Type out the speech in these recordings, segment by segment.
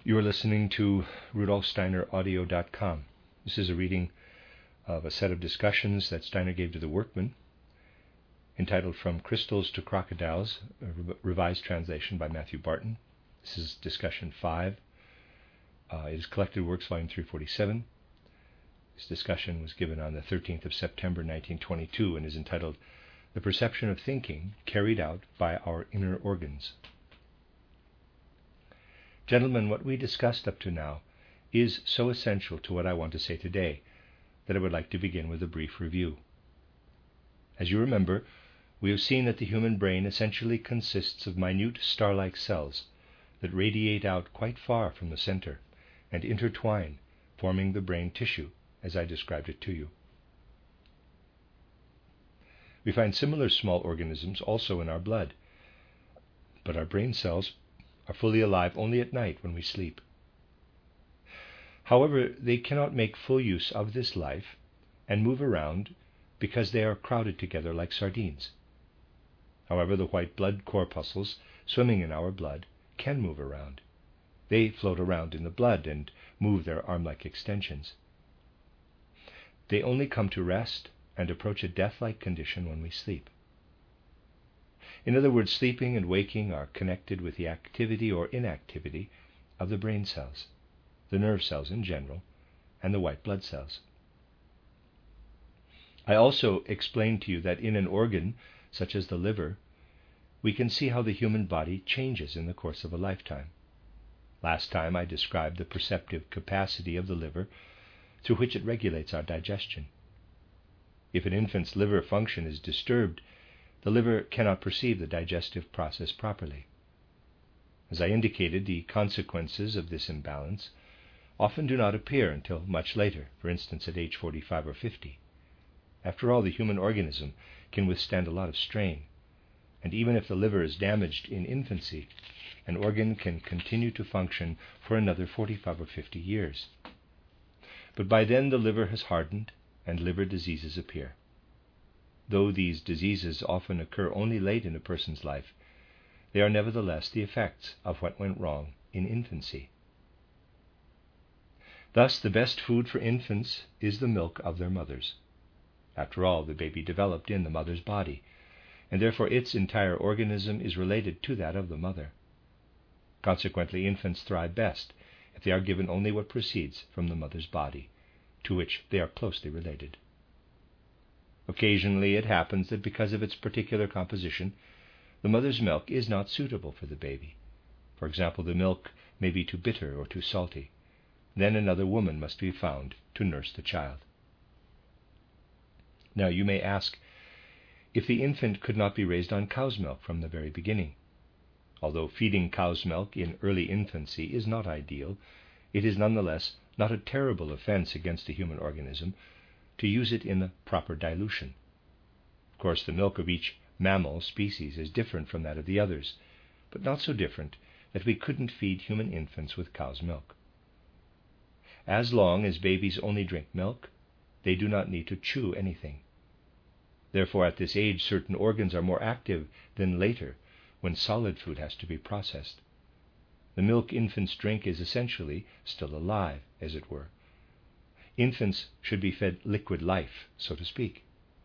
You are listening to RudolfSteinerAudio.com. This is a reading of a set of discussions that Steiner gave to the workmen, entitled From Crystals to Crocodiles, a revised translation by Matthew Barton. This is discussion 5. It is Collected Works, volume 347. This discussion was given on the 13th of September 1922 and is entitled The Perception of Thinking Carried Out by Our Inner Organs. Gentlemen, what we discussed up to now is so essential to what I want to say today that I would like to begin with a brief review. As you remember, we have seen that the human brain essentially consists of minute star-like cells that radiate out quite far from the center and intertwine, forming the brain tissue, as I described it to you. We find similar small organisms also in our blood, but our brain cells are fully alive only at night when we sleep. However, they cannot make full use of this life and move around because they are crowded together like sardines. However, the white blood corpuscles swimming in our blood can move around. They float around in the blood and move their arm-like extensions. They only come to rest and approach a death-like condition when we sleep. In other words, sleeping and waking are connected with the activity or inactivity of the brain cells, the nerve cells in general, and the white blood cells. I also explained to you that in an organ, such as the liver, we can see how the human body changes in the course of a lifetime. Last time I described the perceptive capacity of the liver through which it regulates our digestion. If an infant's liver function is disturbed, the liver cannot perceive the digestive process properly. As I indicated, the consequences of this imbalance often do not appear until much later, for instance at age 45 or 50. After all, the human organism can withstand a lot of strain, and even if the liver is damaged in infancy, an organ can continue to function for another 45 or 50 years. But by then the liver has hardened and liver diseases appear. Though these diseases often occur only late in a person's life, they are nevertheless the effects of what went wrong in infancy. Thus, the best food for infants is the milk of their mothers. After all, the baby developed in the mother's body, and therefore its entire organism is related to that of the mother. Consequently, infants thrive best if they are given only what proceeds from the mother's body, to which they are closely related. Occasionally it happens that because of its particular composition, the mother's milk is not suitable for the baby. For example, the milk may be too bitter or too salty. Then another woman must be found to nurse the child. Now you may ask if the infant could not be raised on cow's milk from the very beginning. Although feeding cow's milk in early infancy is not ideal, it is nonetheless not a terrible offense against the human organism to use it in the proper dilution. Of course, the milk of each mammal species is different from that of the others, but not so different that we couldn't feed human infants with cow's milk. As long as babies only drink milk, they do not need to chew anything. Therefore, at this age, certain organs are more active than later, when solid food has to be processed. The milk infants drink is essentially still alive, as it were. Infants should be fed liquid life, so to speak.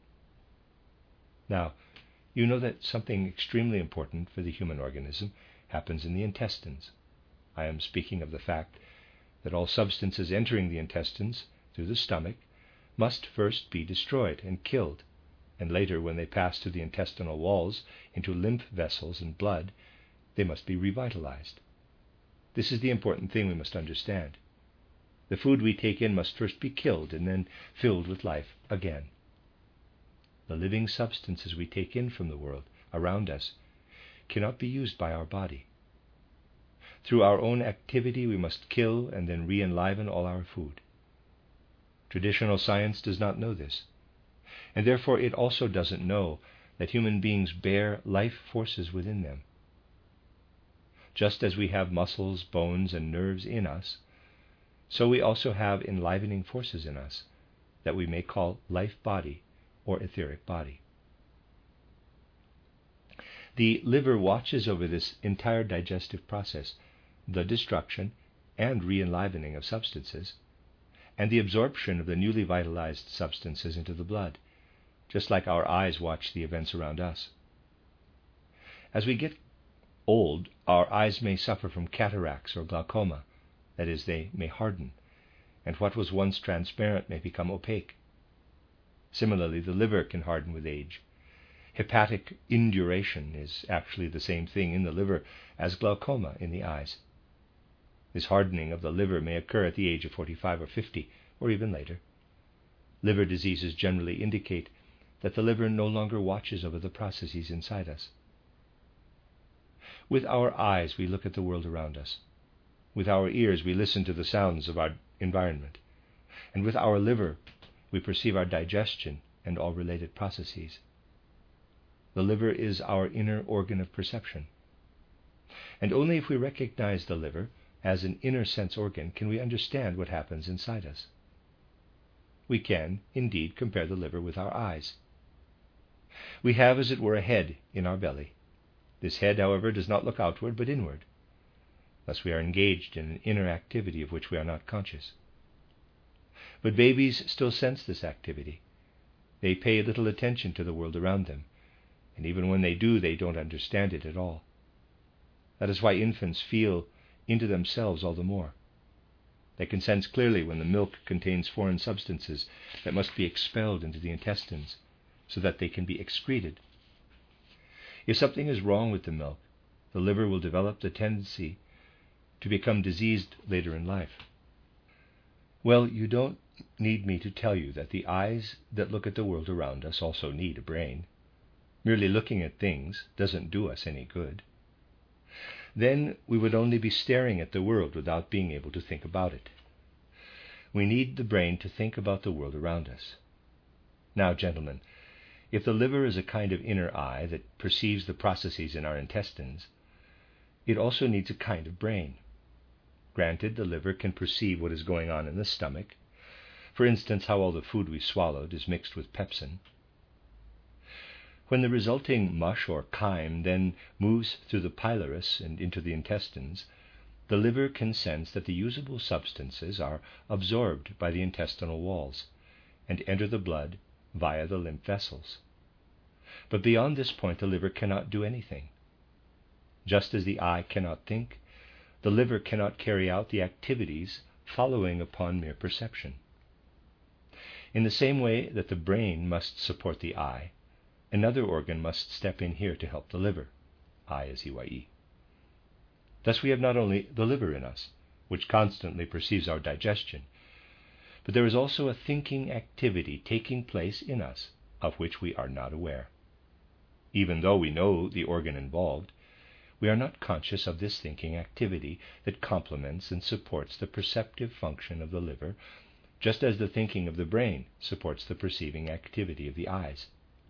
Now, you know that something extremely important for the human organism happens in the intestines. I am speaking of the fact that all substances entering the intestines through the stomach must first be destroyed and killed, and later, when they pass through the intestinal walls into lymph vessels and blood, they must be revitalized. This is the important thing we must understand. The food we take in must first be killed and then filled with life again. The living substances we take in from the world around us cannot be used by our body. Through our own activity, we must kill and then re-enliven all our food. Traditional science does not know this, and therefore it also doesn't know that human beings bear life forces within them. Just as we have muscles, bones, and nerves in us, so we also have enlivening forces in us that we may call life body or etheric body. The liver watches over this entire digestive process, the destruction and re-enlivening of substances, and the absorption of the newly vitalized substances into the blood, just like our eyes watch the events around us. As we get old, our eyes may suffer from cataracts or glaucoma, that is, they may harden, and what was once transparent may become opaque. Similarly, the liver can harden with age. Hepatic induration is actually the same thing in the liver as glaucoma in the eyes. This hardening of the liver may occur at the age of 45 or 50, or even later. Liver diseases generally indicate that the liver no longer watches over the processes inside us. With our eyes, we look at the world around us. With our ears, we listen to the sounds of our environment. And with our liver, we perceive our digestion and all related processes. The liver is our inner organ of perception. And only if we recognize the liver as an inner sense organ can we understand what happens inside us. We can, indeed, compare the liver with our eyes. We have, as it were, a head in our belly. This head, however, does not look outward, but inward. Thus we are engaged in an inner activity of which we are not conscious. But babies still sense this activity. They pay little attention to the world around them, and even when they do, they don't understand it at all. That is why infants feel into themselves all the more. They can sense clearly when the milk contains foreign substances that must be expelled into the intestines so that they can be excreted. If something is wrong with the milk, the liver will develop the tendency to become diseased later in life. Well, you don't need me to tell you that the eyes that look at the world around us also need a brain. Merely looking at things doesn't do us any good. Then we would only be staring at the world without being able to think about it. We need the brain to think about the world around us. Now, gentlemen, if the liver is a kind of inner eye that perceives the processes in our intestines, it also needs a kind of brain. Granted, the liver can perceive what is going on in the stomach, for instance, how all the food we swallowed is mixed with pepsin. When the resulting mush or chyme then moves through the pylorus and into the intestines, the liver can sense that the usable substances are absorbed by the intestinal walls and enter the blood via the lymph vessels. But beyond this point, the liver cannot do anything. Just as the eye cannot think, the liver cannot carry out the activities following upon mere perception. In the same way that the brain must support the eye, another organ must step in here to help the liver, I as EYE. Thus we have not only the liver in us, which constantly perceives our digestion, but there is also a thinking activity taking place in us of which we are not aware. Even though we know the organ involved, we are not conscious of this thinking activity that complements and supports the perceptive function of the liver, just as the thinking of the brain supports the perceiving activity of the eyes.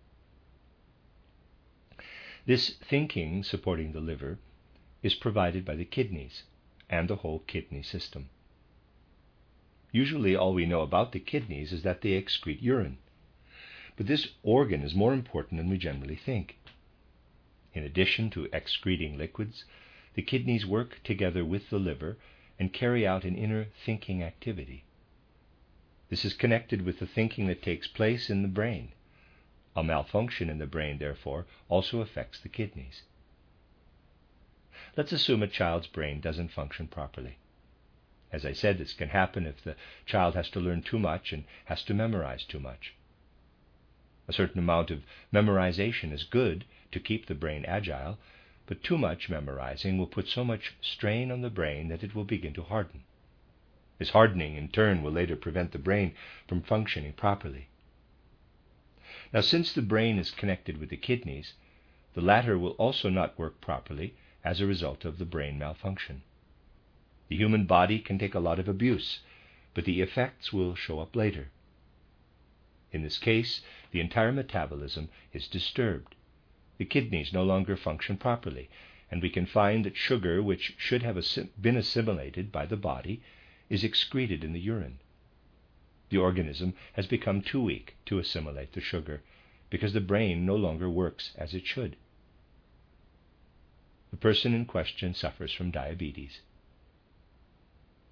This thinking supporting the liver is provided by the kidneys and the whole kidney system. Usually all we know about the kidneys is that they excrete urine, but this organ is more important than we generally think. In addition to excreting liquids, the kidneys work together with the liver and carry out an inner thinking activity. This is connected with the thinking that takes place in the brain. A malfunction in the brain, therefore, also affects the kidneys. Let's assume a child's brain doesn't function properly. As I said, this can happen if the child has to learn too much and has to memorize too much. A certain amount of memorization is good to keep the brain agile, but too much memorizing will put so much strain on the brain that it will begin to harden. This hardening, in turn, will later prevent the brain from functioning properly. Now, since the brain is connected with the kidneys, the latter will also not work properly as a result of the brain malfunction. The human body can take a lot of abuse, but the effects will show up later. In this case, the entire metabolism is disturbed. The kidneys no longer function properly, and we can find that sugar, which should have been assimilated by the body, is excreted in the urine. The organism has become too weak to assimilate the sugar, because the brain no longer works as it should. The person in question suffers from diabetes.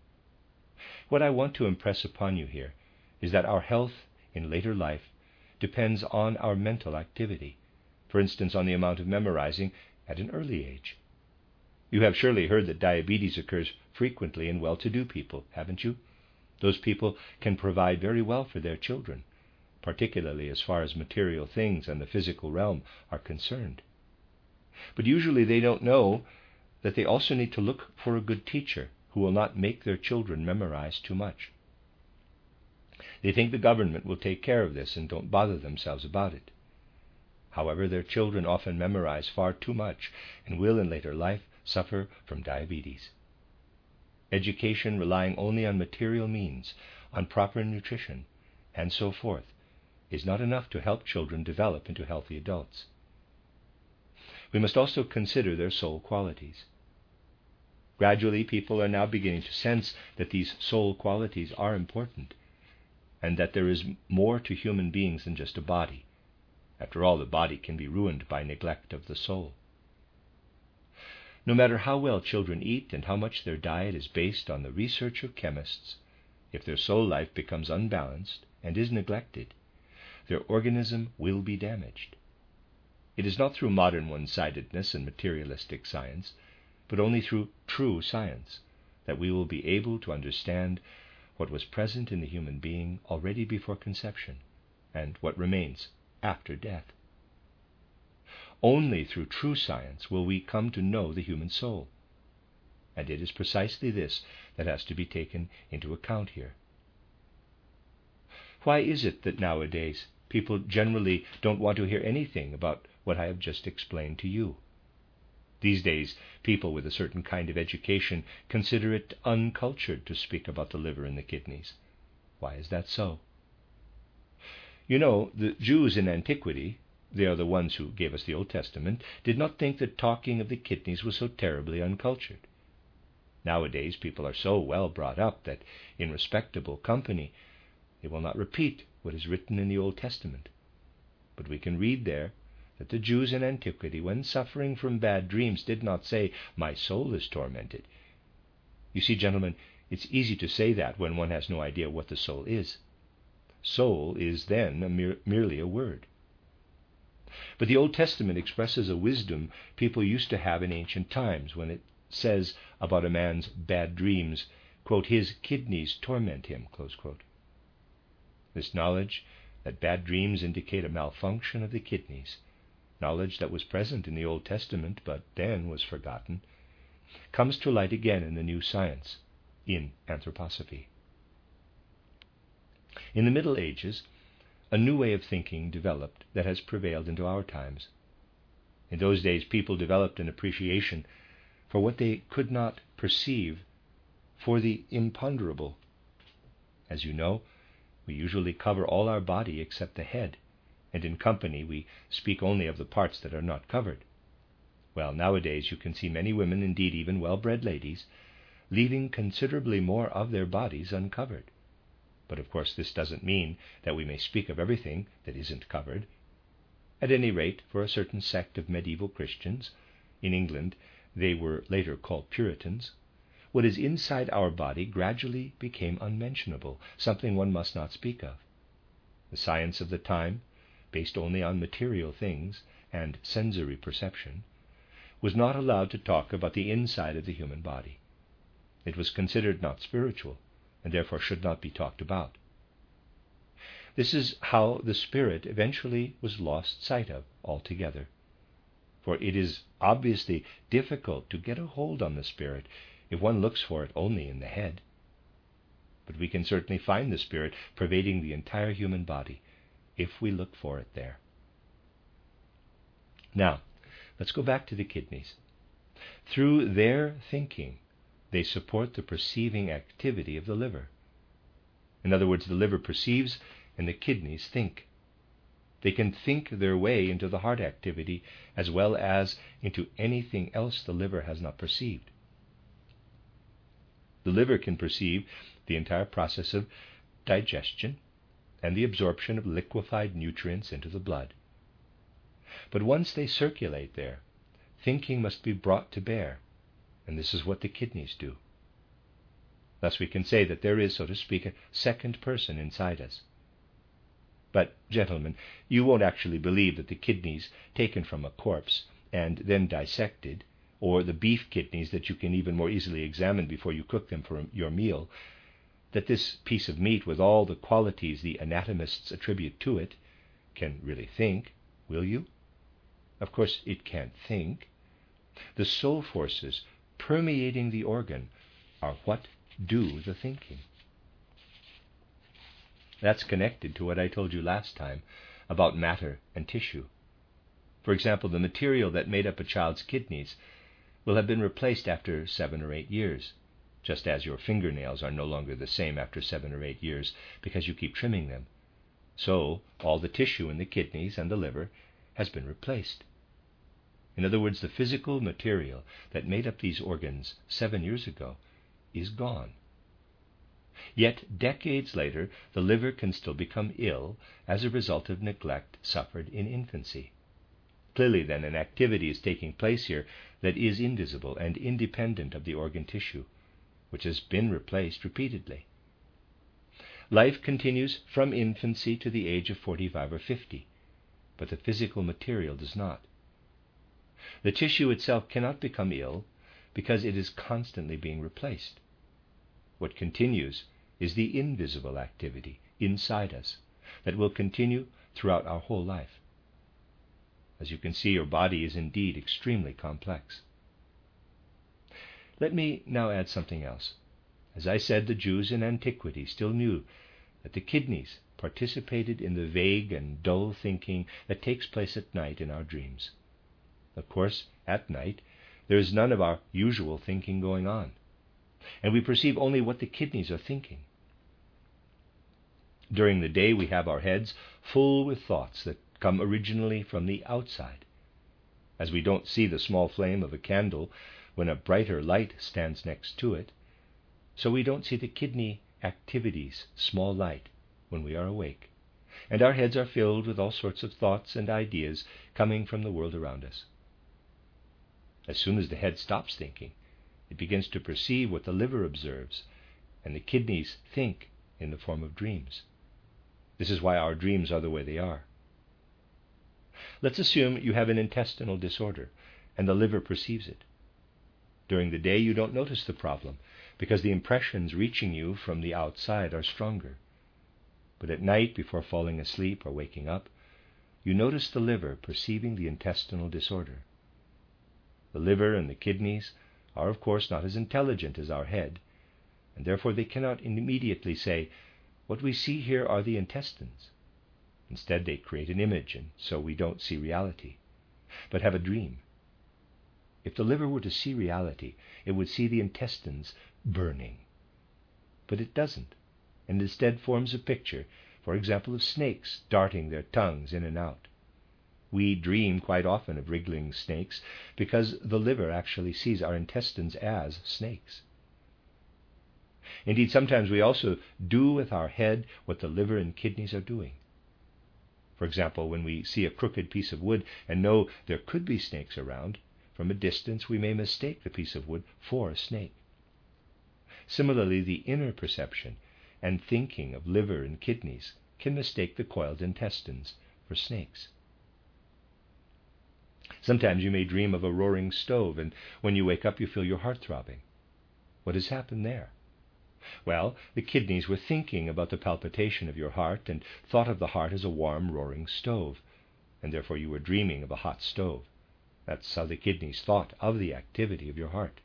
What I want to impress upon you here is that our health in later life depends on our mental activity, for instance, on the amount of memorizing at an early age. You have surely heard that diabetes occurs frequently in well-to-do people, haven't you? Those people can provide very well for their children, particularly as far as material things and the physical realm are concerned. But usually they don't know that they also need to look for a good teacher who will not make their children memorize too much. They think the government will take care of this and don't bother themselves about it. However, their children often memorize far too much and will in later life suffer from diabetes. Education relying only on material means, on proper nutrition, and so forth, is not enough to help children develop into healthy adults. We must also consider their soul qualities. Gradually, people are now beginning to sense that these soul qualities are important, and that there is more to human beings than just a body. After all, the body can be ruined by neglect of the soul. No matter how well children eat and how much their diet is based on the research of chemists, if their soul life becomes unbalanced and is neglected, their organism will be damaged. It is not through modern one-sidedness and materialistic science, but only through true science, that we will be able to understand what was present in the human being already before conception, and what remains after death. Only through true science will we come to know the human soul, and it is precisely this that has to be taken into account here. Why is it that nowadays people generally don't want to hear anything about what I have just explained to you? These days, people with a certain kind of education consider it uncultured to speak about the liver and the kidneys. Why is that so? You know, the Jews in antiquity, they are the ones who gave us the Old Testament, did not think that talking of the kidneys was so terribly uncultured. Nowadays, people are so well brought up that in respectable company they will not repeat what is written in the Old Testament. But we can read there that the Jews in antiquity, when suffering from bad dreams, did not say, "My soul is tormented." You see, gentlemen, it's easy to say that when one has no idea what the soul is. Soul is then merely a word. But the Old Testament expresses a wisdom people used to have in ancient times when it says about a man's bad dreams, quote, "His kidneys torment him," close quote. This knowledge that bad dreams indicate a malfunction of the kidneys, knowledge that was present in the Old Testament but then was forgotten, comes to light again in the new science, in anthroposophy. In the Middle Ages, a new way of thinking developed that has prevailed into our times. In those days, people developed an appreciation for what they could not perceive, for the imponderable. As you know, we usually cover all our body except the head, and in company we speak only of the parts that are not covered. Well, nowadays you can see many women, indeed even well-bred ladies, leaving considerably more of their bodies uncovered. But of course this doesn't mean that we may speak of everything that isn't covered. At any rate, for a certain sect of medieval Christians, in England they were later called Puritans, what is inside our body gradually became unmentionable, something one must not speak of. The science of the time, based only on material things and sensory perception, was not allowed to talk about the inside of the human body. It was considered not spiritual, and therefore should not be talked about. This is how the spirit eventually was lost sight of altogether. For it is obviously difficult to get a hold on the spirit if one looks for it only in the head. But we can certainly find the spirit pervading the entire human body if we look for it there. Now, let's go back to the kidneys. Through their thinking, they support the perceiving activity of the liver. In other words, the liver perceives and the kidneys think. They can think their way into the heart activity as well as into anything else the liver has not perceived. The liver can perceive the entire process of digestion and the absorption of liquefied nutrients into the blood. But once they circulate there, thinking must be brought to bear, and this is what the kidneys do. Thus we can say that there is, so to speak, a second person inside us. But, gentlemen, you won't actually believe that the kidneys taken from a corpse and then dissected, or the beef kidneys that you can even more easily examine before you cook them for your meal, that this piece of meat with all the qualities the anatomists attribute to it can really think, will you? Of course it can't think. The soul forces permeating the organ are what do the thinking. That's connected to what I told you last time about matter and tissue. For example, the material that made up a child's kidneys will have been replaced after 7 or 8 years, just as your fingernails are no longer the same after 7 or 8 years because you keep trimming them. So all the tissue in the kidneys and the liver has been replaced. In other words, the physical material that made up these organs 7 years ago is gone. Yet decades later, the liver can still become ill as a result of neglect suffered in infancy. Clearly, then, an activity is taking place here that is invisible and independent of the organ tissue, which has been replaced repeatedly. Life continues from infancy to the age of 45 or 50, but the physical material does not. The tissue itself cannot become ill because it is constantly being replaced. What continues is the invisible activity inside us that will continue throughout our whole life. As you can see, your body is indeed extremely complex. Let me now add something else. As I said, the Jews in antiquity still knew that the kidneys participated in the vague and dull thinking that takes place at night in our dreams. Of course, at night, there is none of our usual thinking going on, and we perceive only what the kidneys are thinking. During the day, we have our heads full with thoughts that come originally from the outside. As we don't see the small flame of a candle when a brighter light stands next to it, so we don't see the kidney activity's small light when we are awake, and our heads are filled with all sorts of thoughts and ideas coming from the world around us. As soon as the head stops thinking, it begins to perceive what the liver observes, and the kidneys think in the form of dreams. This is why our dreams are the way they are. Let's assume you have an intestinal disorder, and the liver perceives it. During the day, you don't notice the problem, because the impressions reaching you from the outside are stronger. But at night, before falling asleep or waking up, you notice the liver perceiving the intestinal disorder. The liver and the kidneys are, of course, not as intelligent as our head, and therefore they cannot immediately say, "What we see here are the intestines." Instead, they create an image, and so we don't see reality, but have a dream. If the liver were to see reality, it would see the intestines burning. But it doesn't, and instead forms a picture, for example, of snakes darting their tongues in and out. We dream quite often of wriggling snakes because the liver actually sees our intestines as snakes. Indeed, sometimes we also do with our head what the liver and kidneys are doing. For example, when we see a crooked piece of wood and know there could be snakes around, from a distance we may mistake the piece of wood for a snake. Similarly, the inner perception and thinking of liver and kidneys can mistake the coiled intestines for snakes. Sometimes you may dream of a roaring stove, and when you wake up you feel your heart throbbing. What has happened there? Well, the kidneys were thinking about the palpitation of your heart and thought of the heart as a warm, roaring stove, and therefore you were dreaming of a hot stove. That's how the kidneys thought of the activity of your heart.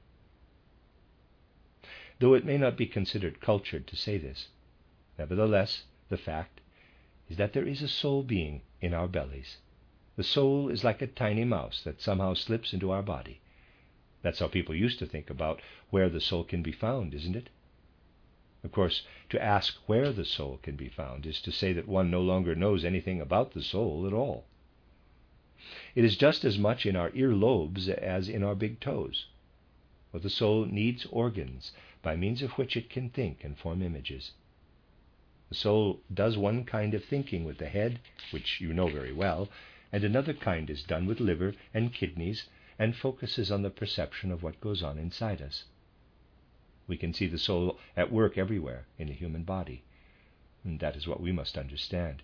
Though it may not be considered cultured to say this, nevertheless, the fact is that there is a soul being in our bellies. The soul is like a tiny mouse that somehow slips into our body. That's how people used to think about where the soul can be found, isn't it? Of course, to ask where the soul can be found is to say that one no longer knows anything about the soul at all. It is just as much in our earlobes as in our big toes. But the soul needs organs by means of which it can think and form images. The soul does one kind of thinking with the head, which you know very well, and another kind is done with liver and kidneys and focuses on the perception of what goes on inside us. We can see the soul at work everywhere in the human body, and that is what we must understand.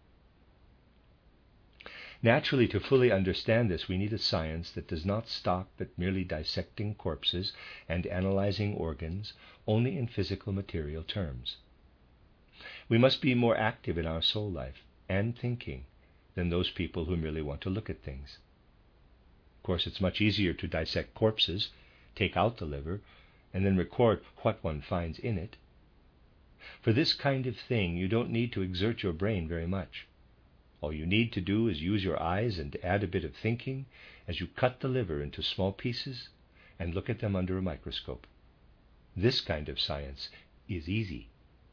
Naturally, to fully understand this, we need a science that does not stop at merely dissecting corpses and analyzing organs only in physical material terms. We must be more active in our soul life and thinking than those people who merely want to look at things. Of course, it's much easier to dissect corpses, take out the liver, and then record what one finds in it. For this kind of thing, you don't need to exert your brain very much. All you need to do is use your eyes and add a bit of thinking as you cut the liver into small pieces and look at them under a microscope. This kind of science is easy.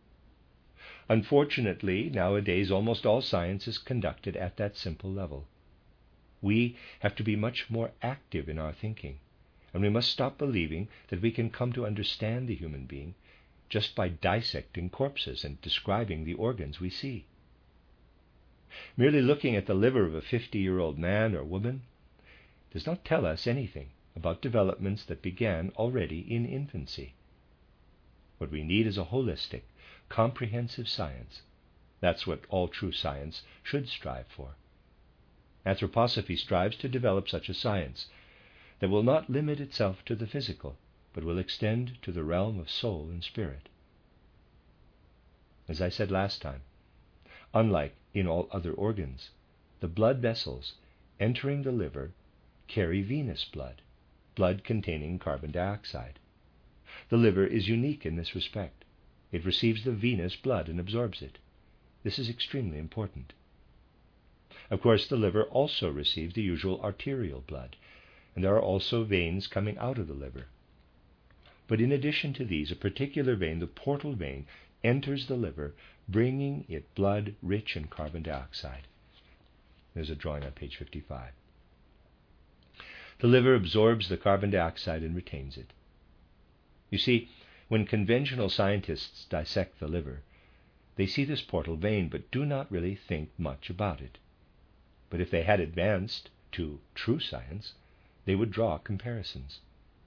Unfortunately, nowadays almost all science is conducted at that simple level. We have to be much more active in our thinking, and we must stop believing that we can come to understand the human being just by dissecting corpses and describing the organs we see. Merely looking at the liver of a 50-year-old man or woman does not tell us anything about developments that began already in infancy. What we need is a holistic, comprehensive science. That's what all true science should strive for. Anthroposophy strives to develop such a science that will not limit itself to the physical, but will extend to the realm of soul and spirit. As I said last time, unlike in all other organs, the blood vessels entering the liver carry venous blood, blood containing carbon dioxide. The liver is unique in this respect. It receives the venous blood and absorbs it. This is extremely important. Of course, the liver also receives the usual arterial blood, and there are also veins coming out of the liver. But in addition to these, a particular vein, the portal vein, enters the liver, bringing it blood rich in carbon dioxide. There's a drawing on page 55. The liver absorbs the carbon dioxide and retains it. You see, when conventional scientists dissect the liver, they see this portal vein but do not really think much about it. But if they had advanced to true science, they would draw comparisons.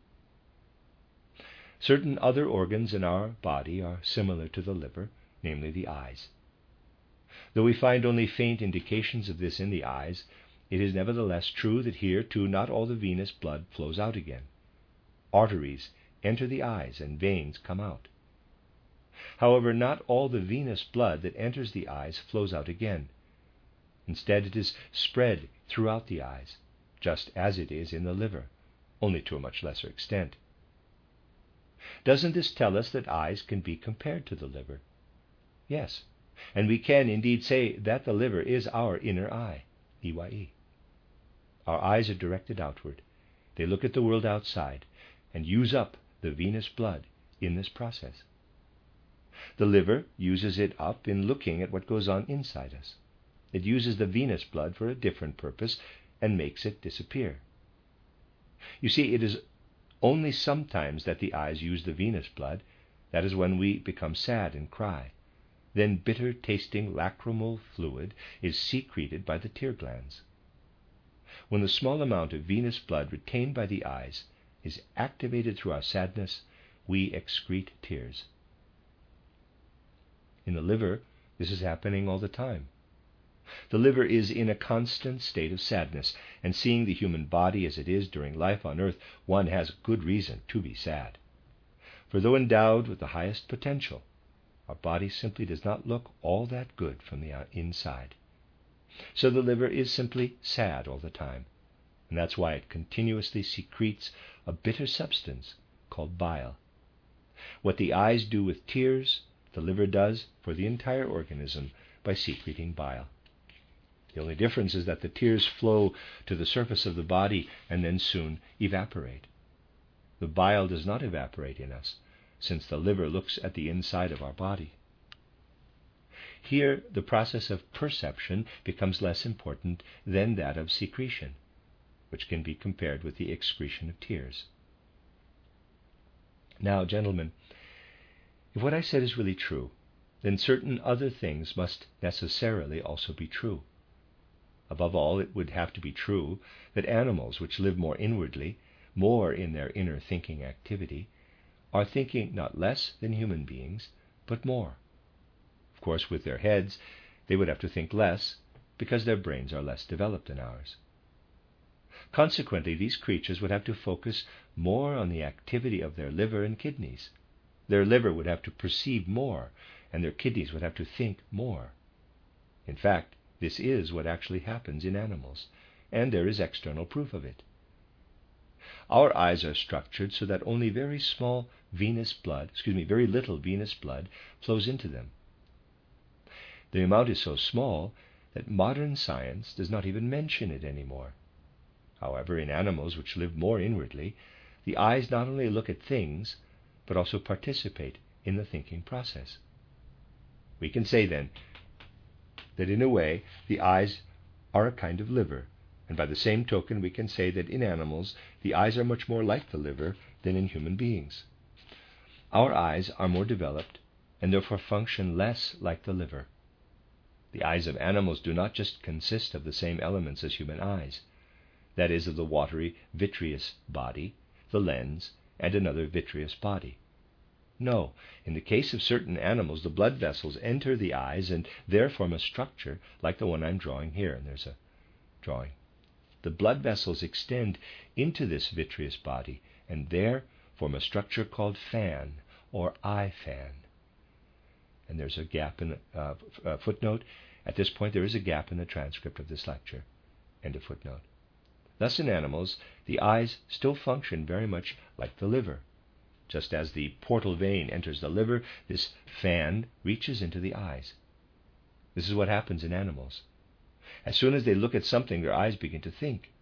Certain other organs in our body are similar to the liver, namely the eyes. Though we find only faint indications of this in the eyes, it is nevertheless true that here too not all the venous blood flows out again. Arteries enter the eyes and veins come out. However, not all the venous blood that enters the eyes flows out again. Instead, it is spread throughout the eyes, just as it is in the liver, only to a much lesser extent. Doesn't this tell us that eyes can be compared to the liver? Yes, and we can indeed say that the liver is our inner eye, EYE. Our eyes are directed outward. They look at the world outside and use up the venous blood in this process. The liver uses it up in looking at what goes on inside us. It uses the venous blood for a different purpose and makes it disappear. You see, it is only sometimes that the eyes use the venous blood. That is when we become sad and cry. Then bitter-tasting lacrimal fluid is secreted by the tear glands. When the small amount of venous blood retained by the eyes is activated through our sadness, we excrete tears. In the liver, this is happening all the time. The liver is in a constant state of sadness, and seeing the human body as it is during life on earth, one has good reason to be sad. For though endowed with the highest potential, our body simply does not look all that good from the inside. So the liver is simply sad all the time, and that's why it continuously secretes a bitter substance called bile. What the eyes do with tears, the liver does for the entire organism by secreting bile. The only difference is that the tears flow to the surface of the body and then soon evaporate. The bile does not evaporate in us, since the liver looks at the inside of our body. Here, the process of perception becomes less important than that of secretion, which can be compared with the excretion of tears. Now, gentlemen, if what I said is really true, then certain other things must necessarily also be true. Above all, it would have to be true that animals which live more inwardly, more in their inner thinking activity, are thinking not less than human beings, but more. Of course, with their heads, they would have to think less because their brains are less developed than ours. Consequently, these creatures would have to focus more on the activity of their liver and kidneys. Their liver would have to perceive more, and their kidneys would have to think more. In fact, this is what actually happens in animals, and there is external proof of it. Our eyes are structured so that only very little venous blood flows into them. The amount is so small that modern science does not even mention it anymore. However, in animals which live more inwardly, the eyes not only look at things, but also participate in the thinking process. We can say then that in a way the eyes are a kind of liver, and by the same token we can say that in animals the eyes are much more like the liver than in human beings. Our eyes are more developed and therefore function less like the liver. The eyes of animals do not just consist of the same elements as human eyes, that is, of the watery vitreous body, the lens, and another vitreous body. No, in the case of certain animals, the blood vessels enter the eyes and there form a structure like the one I'm drawing here, and there's a drawing. The blood vessels extend into this vitreous body and there form a structure called fan or eye fan. And there's a gap in the footnote. At this point, there is a gap in the transcript of this lecture. End of footnote. Thus, in animals, the eyes still function very much like the liver. Just as the portal vein enters the liver, this fan reaches into the eyes. This is what happens in animals. As soon as they look at something, their eyes begin to think.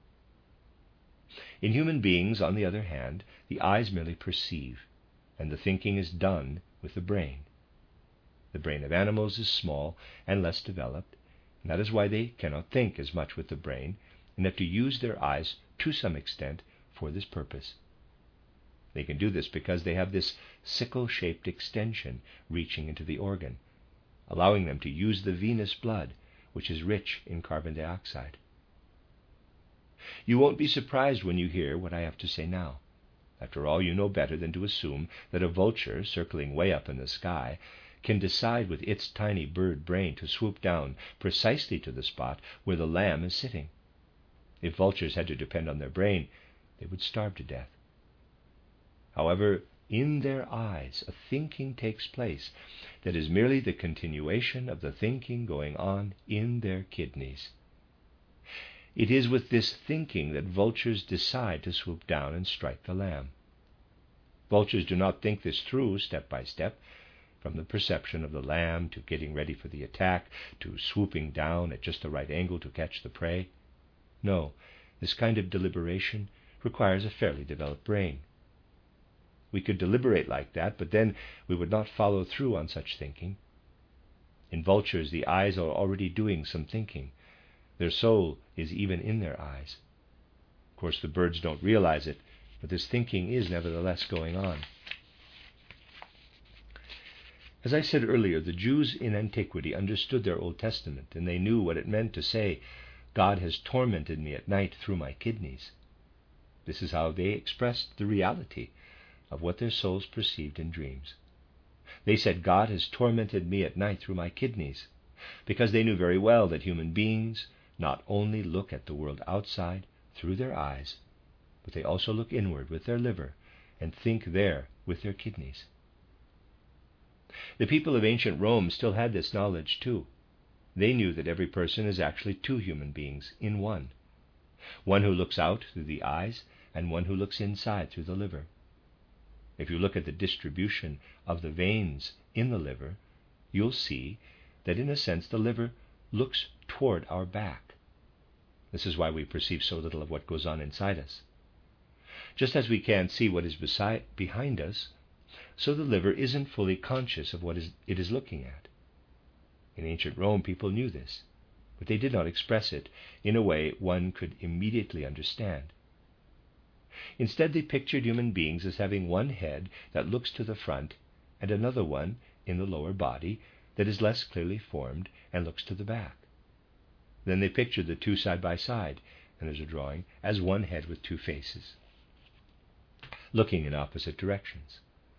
In human beings, on the other hand, the eyes merely perceive, and the thinking is done with the brain. The brain of animals is small and less developed, and that is why they cannot think as much with the brain, and have to use their eyes to some extent for this purpose. They can do this because they have this sickle-shaped extension reaching into the organ, allowing them to use the venous blood, which is rich in carbon dioxide. You won't be surprised when you hear what I have to say now. After all, you know better than to assume that a vulture circling way up in the sky can decide with its tiny bird brain to swoop down precisely to the spot where the lamb is sitting. If vultures had to depend on their brain, they would starve to death. However, in their eyes a thinking takes place that is merely the continuation of the thinking going on in their kidneys. It is with this thinking that vultures decide to swoop down and strike the lamb. Vultures do not think this through step by step, from the perception of the lamb to getting ready for the attack to swooping down at just the right angle to catch the prey. No, this kind of deliberation requires a fairly developed brain. We could deliberate like that, but then we would not follow through on such thinking. In vultures, the eyes are already doing some thinking. Their soul is even in their eyes. Of course, the birds don't realize it, but this thinking is nevertheless going on. As I said earlier, the Jews in antiquity understood their Old Testament, and they knew what it meant to say, "God has tormented me at night through my kidneys." This is how they expressed the reality of what their souls perceived in dreams. They said, "God has tormented me at night through my kidneys," because they knew very well that human beings not only look at the world outside through their eyes, but they also look inward with their liver and think there with their kidneys. The people of ancient Rome still had this knowledge too. They knew that every person is actually two human beings in one. One who looks out through the eyes and one who looks inside through the liver. If you look at the distribution of the veins in the liver, you'll see that in a sense the liver looks toward our back. This is why we perceive so little of what goes on inside us. Just as we can't see what is behind us, so the liver isn't fully conscious of what it is looking at. In ancient Rome, people knew this, but they did not express it in a way one could immediately understand. Instead, they pictured human beings as having one head that looks to the front and another one in the lower body that is less clearly formed and looks to the back. Then they pictured the two side by side, and there's a drawing, as one head with two faces, looking in opposite directions.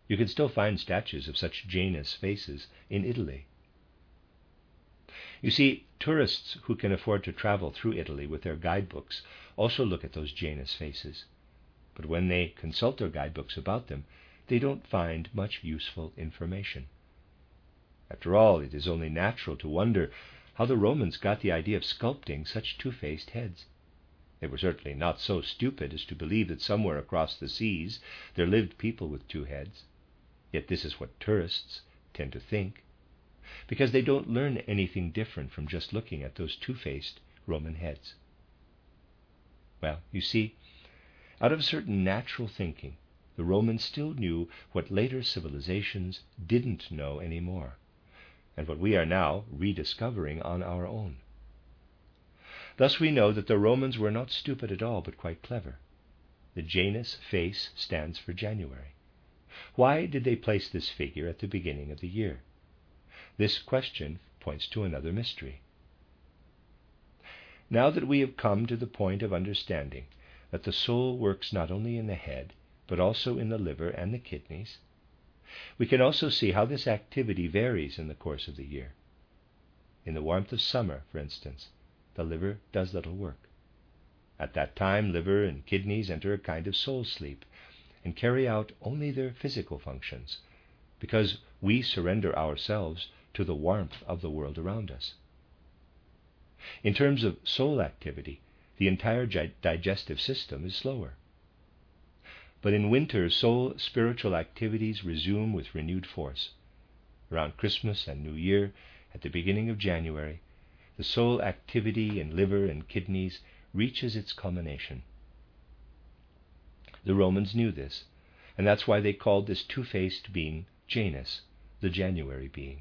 You can still find statues of such Janus faces in Italy. You see, tourists who can afford to travel through Italy with their guidebooks also look at those Janus faces. But when they consult their guidebooks about them, they don't find much useful information. After all, it is only natural to wonder how the Romans got the idea of sculpting such two-faced heads. They were certainly not so stupid as to believe that somewhere across the seas there lived people with two heads. Yet this is what tourists tend to think, because they don't learn anything different from just looking at those two-faced Roman heads. Well, you see, out of certain natural thinking, the Romans still knew what later civilizations didn't know anymore, and what we are now rediscovering on our own. Thus we know that the Romans were not stupid at all, but quite clever. The Janus face stands for January. Why did they place this figure at the beginning of the year? This question points to another mystery. Now that we have come to the point of understanding that the soul works not only in the head, but also in the liver and the kidneys, we can also see how this activity varies in the course of the year. In the warmth of summer, for instance, the liver does little work. At that time, liver and kidneys enter a kind of soul sleep and carry out only their physical functions, because we surrender ourselves to the warmth of the world around us. In terms of soul activity, the entire digestive system is slower. But in winter, soul spiritual activities resume with renewed force. Around Christmas and New Year, at the beginning of January, the soul activity in liver and kidneys reaches its culmination. The Romans knew this, and that's why they called this two-faced being Janus, the January being.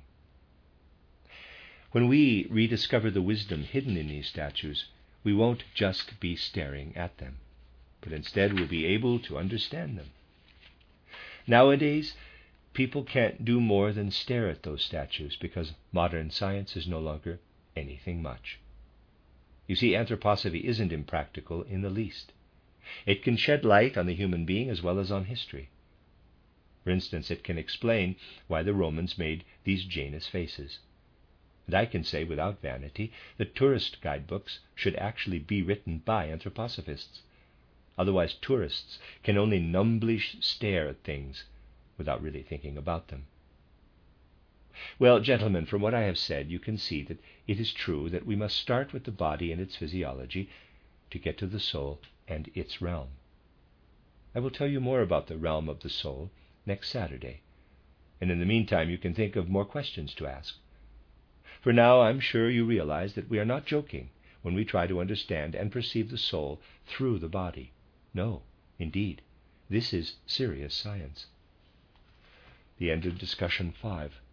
When we rediscover the wisdom hidden in these statues, we won't just be staring at them, but instead we'll be able to understand them. Nowadays, people can't do more than stare at those statues because modern science is no longer anything much. You see, anthroposophy isn't impractical in the least. It can shed light on the human being as well as on history. For instance, it can explain why the Romans made these Janus faces. And I can say without vanity that tourist guidebooks should actually be written by anthroposophists. Otherwise, tourists can only numbly stare at things without really thinking about them. Well, gentlemen, from what I have said, you can see that it is true that we must start with the body and its physiology to get to the soul and its realm. I will tell you more about the realm of the soul next Saturday, and in the meantime you can think of more questions to ask. For now, I'm sure you realize that we are not joking when we try to understand and perceive the soul through the body. No, indeed, this is serious science. The end of discussion 5.